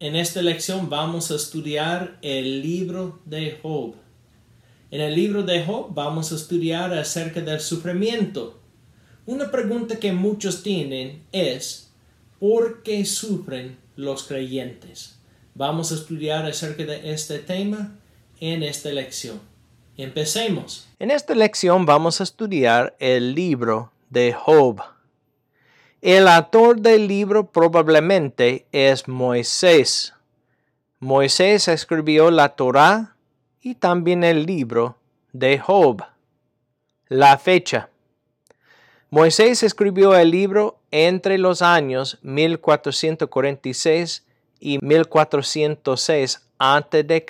En esta lección vamos a estudiar el libro de Job. En el libro de Job vamos a estudiar acerca del sufrimiento. Una pregunta que muchos tienen es, ¿por qué sufren los creyentes? Vamos a estudiar acerca de este tema en esta lección. Empecemos. En esta lección vamos a estudiar el libro de Job. El autor del libro probablemente es Moisés. Moisés escribió la Torá y también el libro de Job. La fecha. Moisés escribió el libro entre los años 1446 y 1406 a.C.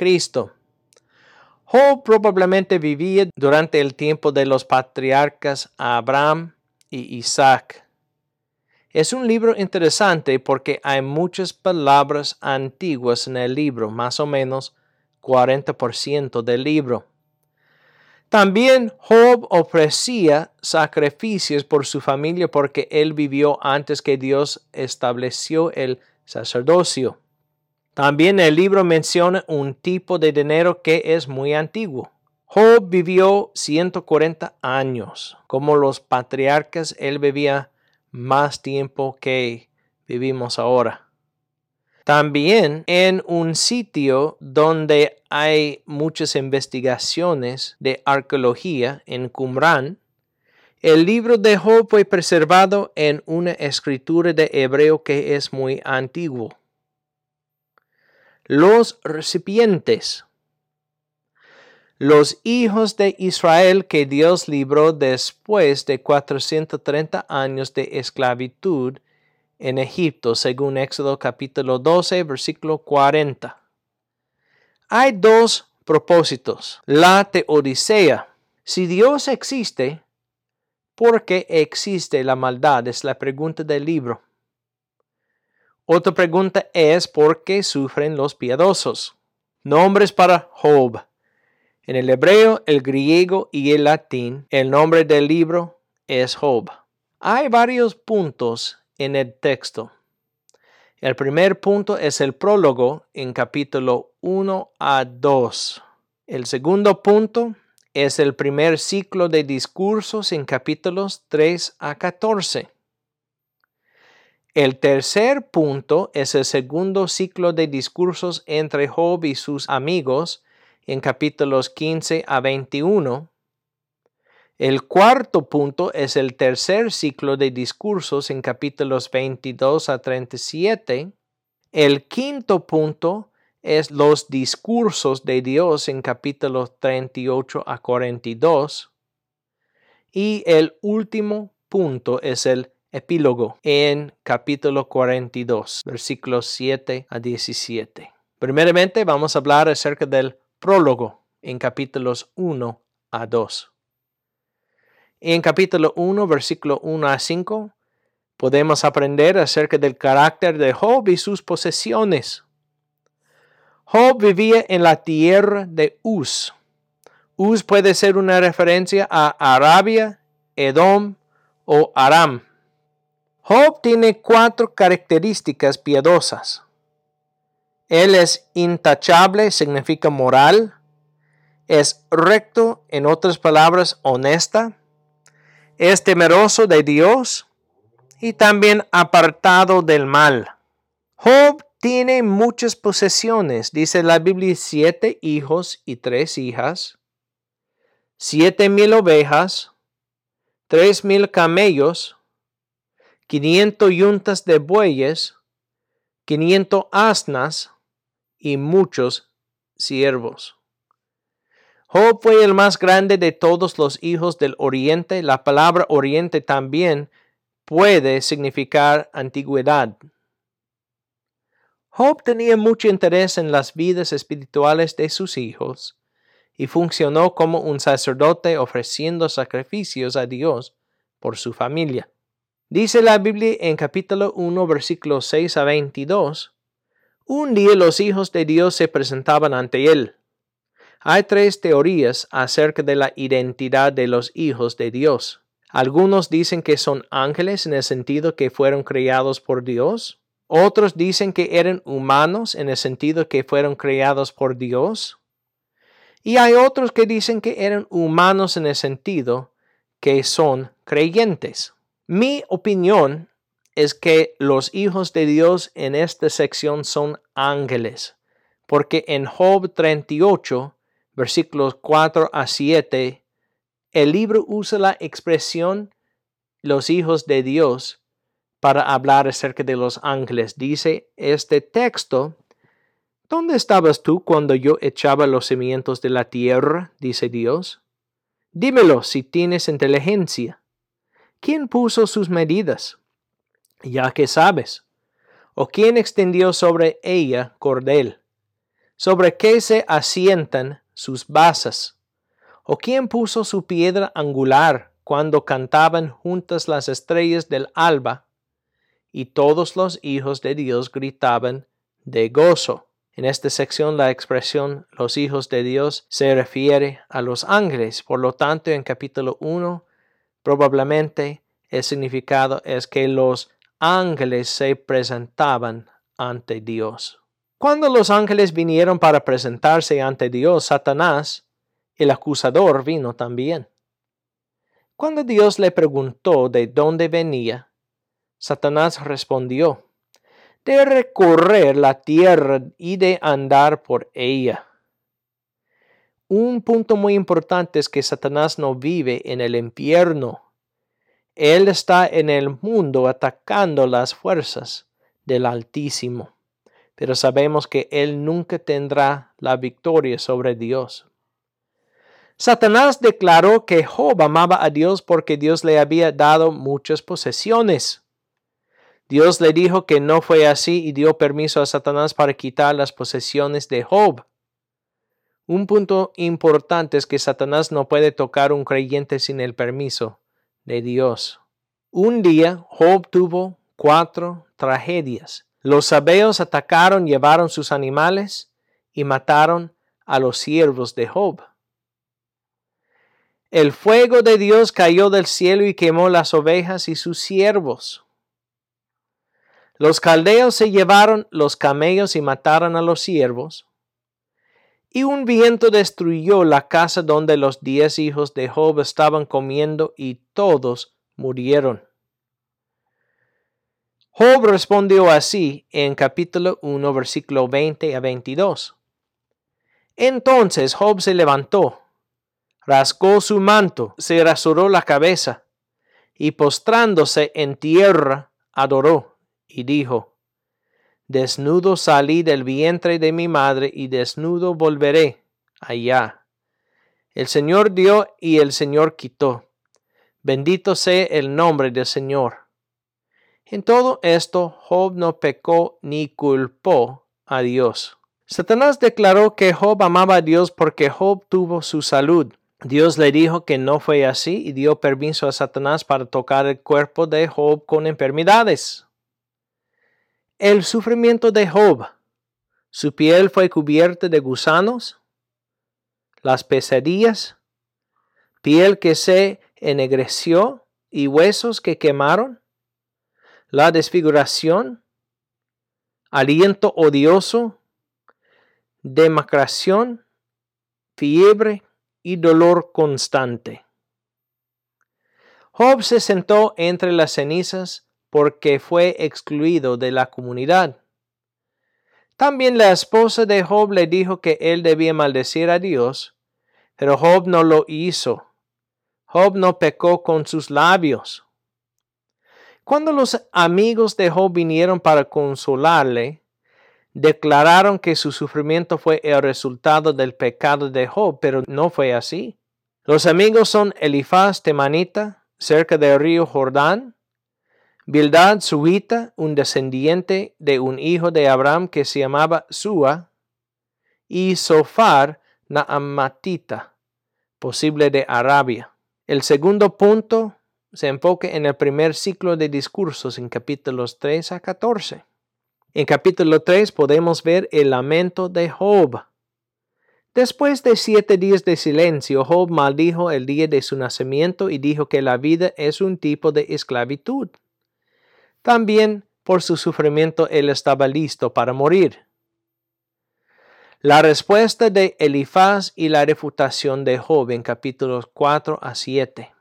Job probablemente vivía durante el tiempo de los patriarcas Abraham y Isaac. Es un libro interesante porque hay muchas palabras antiguas en el libro, más o menos 40% del libro. También Job ofrecía sacrificios por su familia porque él vivió antes que Dios estableció el sacerdocio. También el libro menciona un tipo de dinero que es muy antiguo. Job vivió 140 años. Como los patriarcas, él vivía más tiempo que vivimos ahora. También en un sitio donde hay muchas investigaciones de arqueología en Qumrán, el libro de Job fue preservado en una escritura de hebreo que es muy antiguo. Los recipientes. Los hijos de Israel que Dios libró después de 430 años de esclavitud en Egipto, según Éxodo capítulo 12, versículo 40. Hay dos propósitos. La teodicea. Si Dios existe, ¿por qué existe la maldad? Es la pregunta del libro. Otra pregunta es ¿por qué sufren los piadosos? Nombres para Job. En el hebreo, el griego y el latín, el nombre del libro es Job. Hay varios puntos en el texto. El primer punto es el prólogo en capítulo 1 a 2. El segundo punto es el primer ciclo de discursos en capítulos 3 a 14. El tercer punto es el segundo ciclo de discursos entre Job y sus amigos en capítulos 15 a 21. El cuarto punto es el tercer ciclo de discursos en capítulos 22 a 37. El quinto punto es los discursos de Dios en capítulos 38 a 42. Y el último punto es el epílogo en capítulo 42, versículos 7 a 17. Primeramente vamos a hablar acerca del prólogo en capítulos 1 a 2. En capítulo 1, versículo 1 a 5, podemos aprender acerca del carácter de Job y sus posesiones. Job vivía en la tierra de Uz. Uz puede ser una referencia a Arabia, Edom o Aram. Job tiene 4 características piadosas. Él es intachable, significa moral. Es recto, en otras palabras, honesta. Es temeroso de Dios y también apartado del mal. Job tiene muchas posesiones. Dice la Biblia 7 hijos y 3 hijas, 7,000 ovejas, 3,000 camellos, 500 yuntas de bueyes, 500 asnas y muchos siervos. Job fue el más grande de todos los hijos del oriente. La palabra oriente también puede significar antigüedad. Job tenía mucho interés en las vidas espirituales de sus hijos y funcionó como un sacerdote ofreciendo sacrificios a Dios por su familia. Dice la Biblia en capítulo 1, versículos 6 a 22, un día los hijos de Dios se presentaban ante él. Hay 3 teorías acerca de la identidad de los hijos de Dios. Algunos dicen que son ángeles en el sentido que fueron creados por Dios. Otros dicen que eran humanos en el sentido que fueron creados por Dios. Y hay otros que dicen que eran humanos en el sentido que son creyentes. Mi opinión es que los hijos de Dios en esta sección son ángeles, porque en Job 38, versículos 4 a 7, el libro usa la expresión los hijos de Dios para hablar acerca de los ángeles. Dice este texto: ¿dónde estabas tú cuando yo echaba los cimientos de la tierra? Dice Dios. Dímelo si tienes inteligencia. ¿Quién puso sus medidas? Ya que sabes. ¿O quién extendió sobre ella cordel? ¿Sobre qué se asientan sus basas? ¿O quién puso su piedra angular cuando cantaban juntas las estrellas del alba? Y todos los hijos de Dios gritaban de gozo. En esta sección la expresión los hijos de Dios se refiere a los ángeles. Por lo tanto, en capítulo 1, probablemente el significado es que los ángeles se presentaban ante Dios. Cuando los ángeles vinieron para presentarse ante Dios, Satanás, el acusador, vino también. Cuando Dios le preguntó de dónde venía, Satanás respondió: de recorrer la tierra y de andar por ella. Un punto muy importante es que Satanás no vive en el infierno. Él está en el mundo atacando las fuerzas del Altísimo. Pero sabemos que él nunca tendrá la victoria sobre Dios. Satanás declaró que Job amaba a Dios porque Dios le había dado muchas posesiones. Dios le dijo que no fue así y dio permiso a Satanás para quitar las posesiones de Job. Un punto importante es que Satanás no puede tocar a un creyente sin el permiso de Dios. Un día Job tuvo 4 tragedias. Los sabeos atacaron, llevaron sus animales y mataron a los siervos de Job. El fuego de Dios cayó del cielo y quemó las ovejas y sus siervos. Los caldeos se llevaron los camellos y mataron a los siervos. Y un viento destruyó la casa donde los 10 hijos de Job estaban comiendo y todos murieron. Job respondió así en capítulo 1, versículo 20 a 22. Entonces Job se levantó, rasgó su manto, se rasuró la cabeza y postrándose en tierra adoró. Y dijo: desnudo salí del vientre de mi madre y desnudo volveré allá. El Señor dio y el Señor quitó. Bendito sea el nombre del Señor. En todo esto Job no pecó ni culpó a Dios. Satanás declaró que Job amaba a Dios porque Job tuvo su salud. Dios le dijo que no fue así y dio permiso a Satanás para tocar el cuerpo de Job con enfermedades. El sufrimiento de Job: su piel fue cubierta de gusanos, las pesadillas, piel que se ennegreció y huesos que quemaron, la desfiguración, aliento odioso, demacración, fiebre y dolor constante. Job se sentó entre las cenizas porque fue excluido de la comunidad. También la esposa de Job le dijo que él debía maldecir a Dios, pero Job no lo hizo. Job no pecó con sus labios. Cuando los amigos de Job vinieron para consolarle, declararon que su sufrimiento fue el resultado del pecado de Job, pero no fue así. Los amigos son Elifaz temanita, cerca del río Jordán; Bildad suhita, un descendiente de un hijo de Abraham que se llamaba Sua; y Sofar naamatita, posible de Arabia. El segundo punto se enfoca en el primer ciclo de discursos en capítulos 3 a 14. En capítulo 3 podemos ver el lamento de Job. Después de 7 días de silencio, Job maldijo el día de su nacimiento y dijo que la vida es un tipo de esclavitud. También por su sufrimiento él estaba listo para morir. La respuesta de Elifaz y la refutación de Job en capítulos 4 a 7.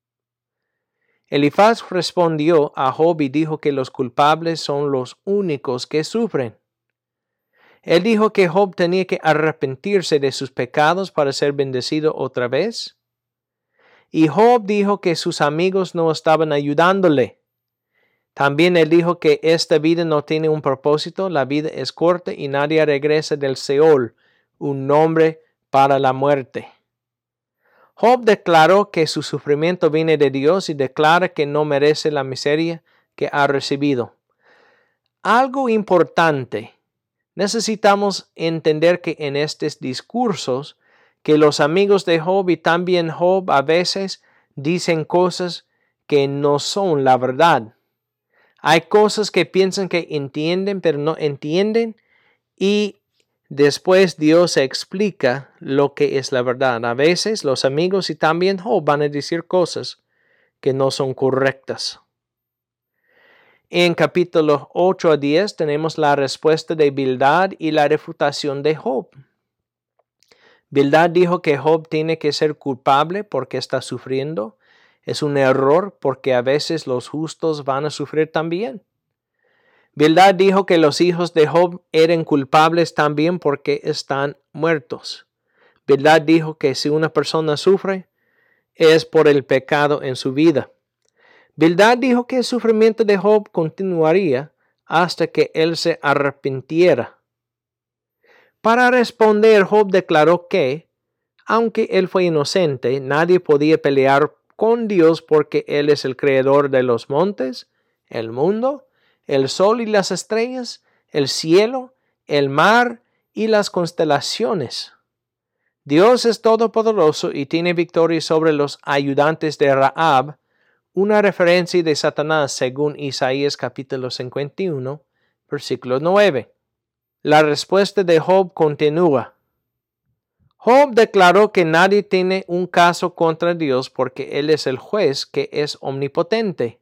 Elifaz respondió a Job y dijo que los culpables son los únicos que sufren. Él dijo que Job tenía que arrepentirse de sus pecados para ser bendecido otra vez. Y Job dijo que sus amigos no estaban ayudándole. También él dijo que esta vida no tiene un propósito, la vida es corta y nadie regresa del Seol, un nombre para la muerte. Job declaró que su sufrimiento viene de Dios y declara que no merece la miseria que ha recibido. Algo importante. Necesitamos entender que en estos discursos, que los amigos de Job y también Job a veces dicen cosas que no son la verdad. Hay cosas que piensan que entienden, pero no entienden, y después Dios explica lo que es la verdad. A veces los amigos y también Job van a decir cosas que no son correctas. En capítulos 8 a 10 tenemos la respuesta de Bildad y la refutación de Job. Bildad dijo que Job tiene que ser culpable porque está sufriendo. Es un error porque a veces los justos van a sufrir también. Bildad dijo que los hijos de Job eran culpables también porque están muertos. Bildad dijo que si una persona sufre es por el pecado en su vida. Bildad dijo que el sufrimiento de Job continuaría hasta que él se arrepintiera. Para responder, Job declaró que, aunque él fue inocente, nadie podía pelear con Dios porque Él es el creador de los montes, el mundo, el sol y las estrellas, el cielo, el mar y las constelaciones. Dios es todopoderoso y tiene victoria sobre los ayudantes de Rahab, una referencia de Satanás según Isaías capítulo 51, versículo 9. La respuesta de Job continúa. Job declaró que nadie tiene un caso contra Dios porque Él es el juez que es omnipotente.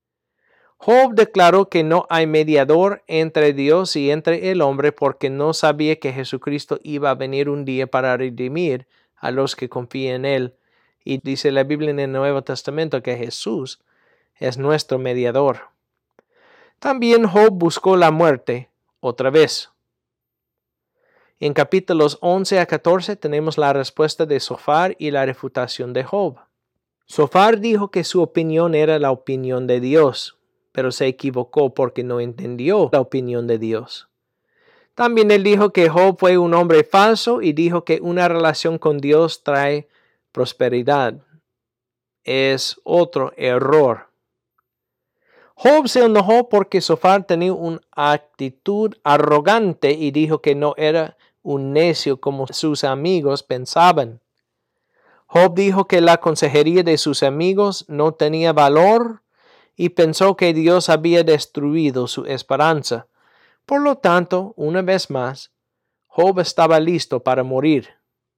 Job declaró que no hay mediador entre Dios y entre el hombre porque no sabía que Jesucristo iba a venir un día para redimir a los que confían en Él. Y dice la Biblia en el Nuevo Testamento que Jesús es nuestro mediador. También Job buscó la muerte otra vez. En capítulos 11 a 14 tenemos la respuesta de Zofar y la refutación de Job. Zofar dijo que su opinión era la opinión de Dios, pero se equivocó porque no entendió la opinión de Dios. También él dijo que Job fue un hombre falso y dijo que una relación con Dios trae prosperidad. Es otro error. Job se enojó porque Zofar tenía una actitud arrogante y dijo que no era un necio como sus amigos pensaban. Job dijo que la consejería de sus amigos no tenía valor y pensó que Dios había destruido su esperanza. Por lo tanto, una vez más, Job estaba listo para morir.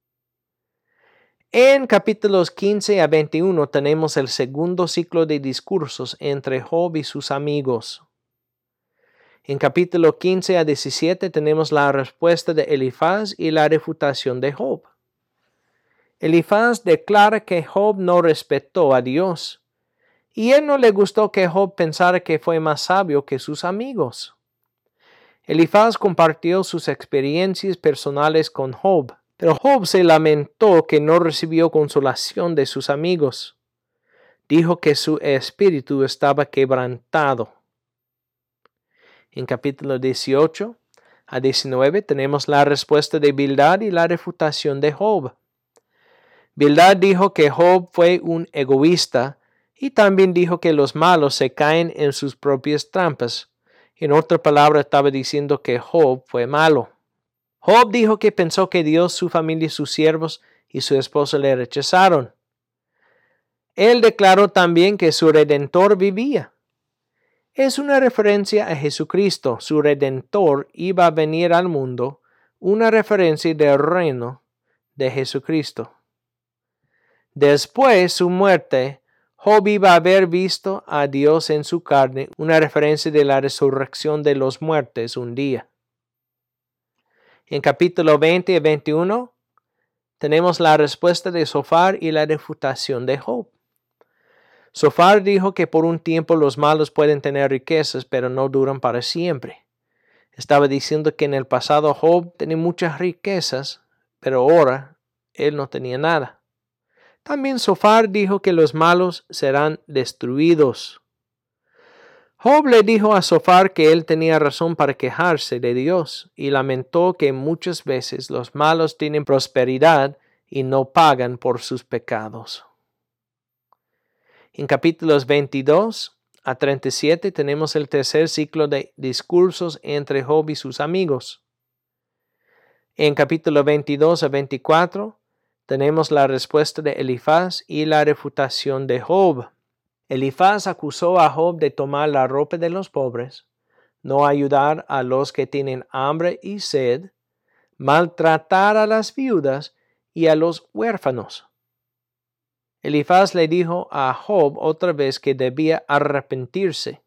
En capítulos 15 a 21 tenemos el segundo ciclo de discursos entre Job y sus amigos. En capítulo 15 a 17 tenemos la respuesta de Elifaz y la refutación de Job. Elifaz declara que Job no respetó a Dios, y él no le gustó que Job pensara que fue más sabio que sus amigos. Elifaz compartió sus experiencias personales con Job, pero Job se lamentó que no recibió consolación de sus amigos. Dijo que su espíritu estaba quebrantado. En capítulo 18 a 19 tenemos la respuesta de Bildad y la refutación de Job. Bildad dijo que Job fue un egoísta y también dijo que los malos se caen en sus propias trampas. En otra palabra, estaba diciendo que Job fue malo. Job dijo que pensó que Dios, su familia, sus siervos y su esposa le rechazaron. Él declaró también que su Redentor vivía. Es una referencia a Jesucristo. Su Redentor iba a venir al mundo, una referencia del reino de Jesucristo. Después de su muerte, Job iba a haber visto a Dios en su carne, una referencia de la resurrección de los muertos un día. En capítulo 20 y 21 tenemos la respuesta de Zofar y la refutación de Job. Zofar dijo que por un tiempo los malos pueden tener riquezas, pero no duran para siempre. Estaba diciendo que en el pasado Job tenía muchas riquezas, pero ahora él no tenía nada. También Zofar dijo que los malos serán destruidos. Job le dijo a Zofar que él tenía razón para quejarse de Dios y lamentó que muchas veces los malos tienen prosperidad y no pagan por sus pecados. En capítulos 22 a 37 tenemos el tercer ciclo de discursos entre Job y sus amigos. En capítulo 22 a 24 tenemos la respuesta de Elifaz y la refutación de Job. Elifaz acusó a Job de tomar la ropa de los pobres, no ayudar a los que tienen hambre y sed, maltratar a las viudas y a los huérfanos. Elifaz le dijo a Job otra vez que debía arrepentirse.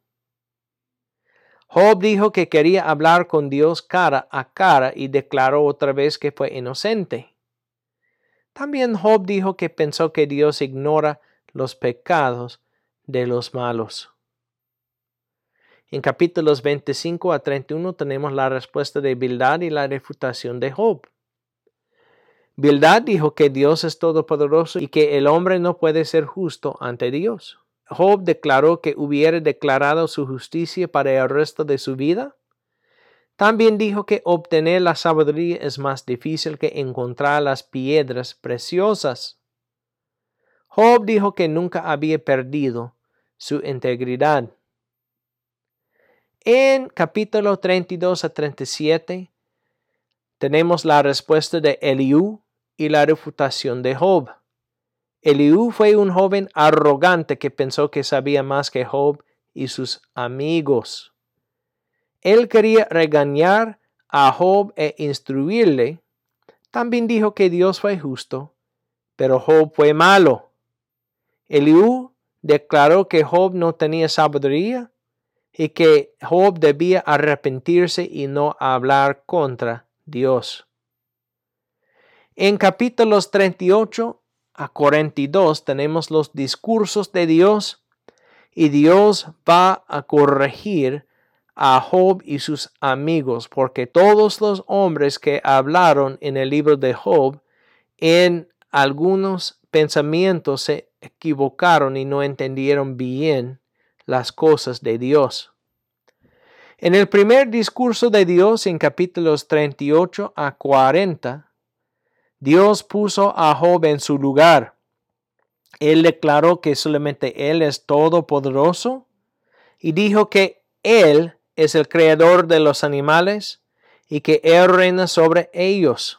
Job dijo que quería hablar con Dios cara a cara y declaró otra vez que fue inocente. También Job dijo que pensó que Dios ignora los pecados de los malos. En capítulos 25 a 31 tenemos la respuesta de Bildad y la refutación de Job. Bildad dijo que Dios es todopoderoso y que el hombre no puede ser justo ante Dios. Job declaró que hubiera declarado su justicia para el resto de su vida. También dijo que obtener la sabiduría es más difícil que encontrar las piedras preciosas. Job dijo que nunca había perdido su integridad. En capítulo 32 a 37 tenemos la respuesta de Eliú y la refutación de Job. Eliú fue un joven arrogante que pensó que sabía más que Job y sus amigos. Él quería regañar a Job e instruirle. También dijo que Dios fue justo, pero Job fue malo. Eliú declaró que Job no tenía sabiduría y que Job debía arrepentirse y no hablar contra Dios. En capítulos 38 a 42 tenemos los discursos de Dios y Dios va a corregir a Job y sus amigos porque todos los hombres que hablaron en el libro de Job en algunos pensamientos se equivocaron y no entendieron bien las cosas de Dios. En el primer discurso de Dios en capítulos 38 a 40, Dios puso a Job en su lugar. Él declaró que solamente Él es todopoderoso y dijo que Él es el creador de los animales y que Él reina sobre ellos.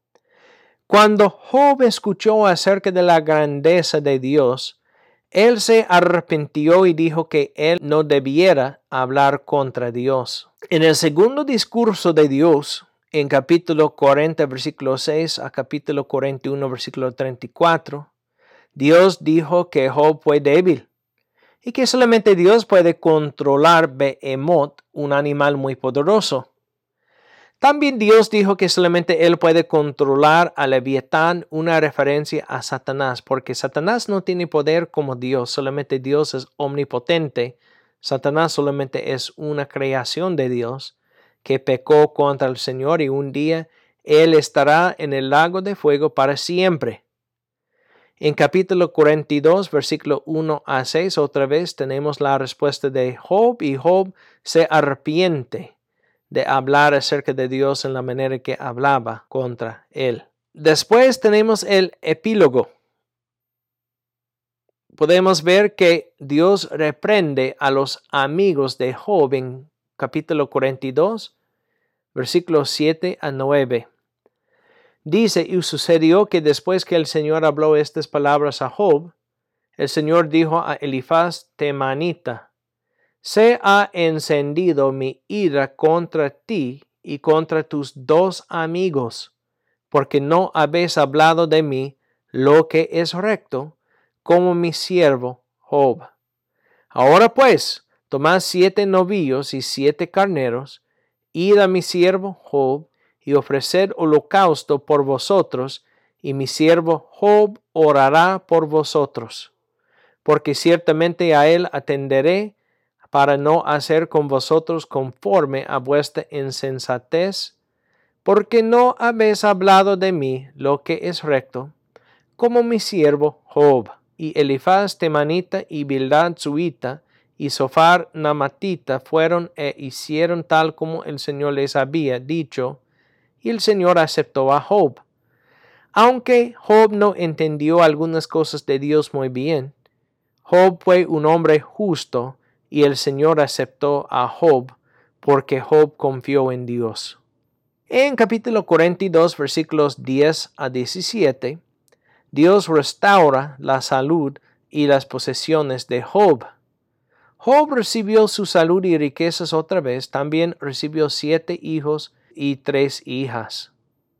Cuando Job escuchó acerca de la grandeza de Dios, él se arrepintió y dijo que él no debiera hablar contra Dios. En el segundo discurso de Dios, en capítulo 40, versículo 6 a capítulo 41, versículo 34, Dios dijo que Job fue débil y que solamente Dios puede controlar Behemoth, un animal muy poderoso. También Dios dijo que solamente Él puede controlar a Leviatán, una referencia a Satanás, porque Satanás no tiene poder como Dios, solamente Dios es omnipotente. Satanás solamente es una creación de Dios que pecó contra el Señor y un día Él estará en el lago de fuego para siempre. En capítulo 42, versículo 1 a 6, otra vez tenemos la respuesta de Job y Job se arrepiente de hablar acerca de Dios en la manera que hablaba contra él. Después tenemos el epílogo. Podemos ver que Dios reprende a los amigos de Job en capítulo 42, versículos 7 a 9. Dice, y sucedió que después que el Señor habló estas palabras a Job, el Señor dijo a Elifaz temanita, se ha encendido mi ira contra ti y contra tus dos amigos, porque no habéis hablado de mí lo que es recto, como mi siervo Job. Ahora pues, tomad 7 novillos y 7 carneros, id a mi siervo Job, y ofreced holocausto por vosotros, y mi siervo Job orará por vosotros. Porque ciertamente a él atenderé, para no hacer con vosotros conforme a vuestra insensatez, porque no habéis hablado de mí lo que es recto, como mi siervo Job, y Elifaz temanita, y Bildad suita, y Sofar namatita fueron e hicieron tal como el Señor les había dicho, y el Señor aceptó a Job. Aunque Job no entendió algunas cosas de Dios muy bien, Job fue un hombre justo, y el Señor aceptó a Job, porque Job confió en Dios. En capítulo 42, versículos 10 a 17, Dios restaura la salud y las posesiones de Job. Job recibió su salud y riquezas otra vez, también recibió 7 hijos y 3 hijas.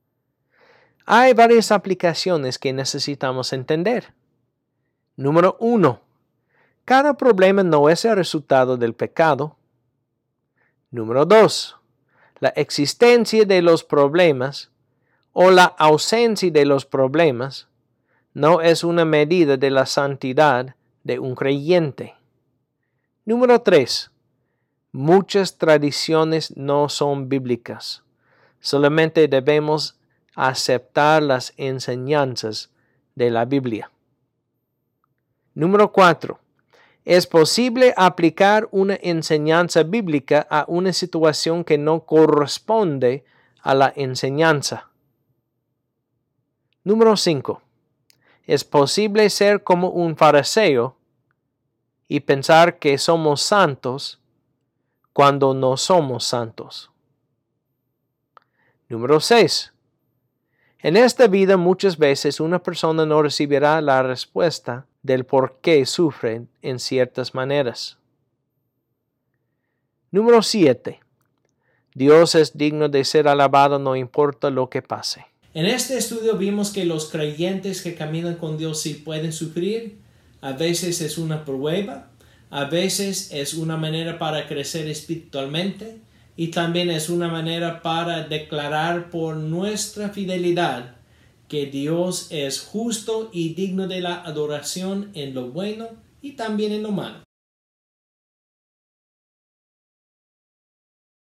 Hay varias aplicaciones que necesitamos entender. Número 1. Cada problema no es el resultado del pecado. Número 2. La existencia de los problemas o la ausencia de los problemas no es una medida de la santidad de un creyente. Número 3. Muchas tradiciones no son bíblicas. Solamente debemos aceptar las enseñanzas de la Biblia. Número 4. Es posible aplicar una enseñanza bíblica a una situación que no corresponde a la enseñanza. Número 5. Es posible ser como un fariseo y pensar que somos santos cuando no somos santos. Número 6. En esta vida muchas veces una persona no recibirá la respuesta del por qué sufren en ciertas maneras. Número 7. Dios es digno de ser alabado no importa lo que pase. En este estudio vimos que los creyentes que caminan con Dios sí pueden sufrir. A veces es una prueba, a veces es una manera para crecer espiritualmente y también es una manera para declarar por nuestra fidelidad que Dios es justo y digno de la adoración en lo bueno y también en lo malo.